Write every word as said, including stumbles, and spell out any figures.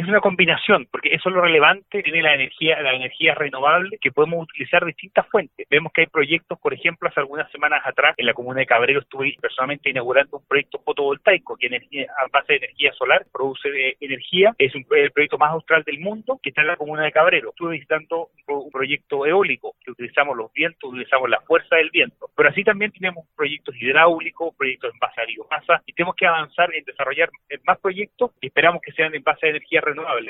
Es una combinación, porque eso es lo relevante, tiene la energía, la energía renovable que podemos utilizar de distintas fuentes. Vemos que hay proyectos, por ejemplo, hace algunas semanas atrás, en la comuna de Cabrero estuve personalmente inaugurando un proyecto fotovoltaico que energía, a base de energía solar produce eh, energía. Es un, el proyecto más austral del mundo que está en la comuna de Cabrero. Estuve visitando un, un proyecto eólico que utilizamos los vientos, utilizamos la fuerza del viento. Pero así también tenemos proyectos hidráulicos, proyectos en base a biomasa y tenemos que avanzar en desarrollar más proyectos y esperamos que sean en base a energía renovable.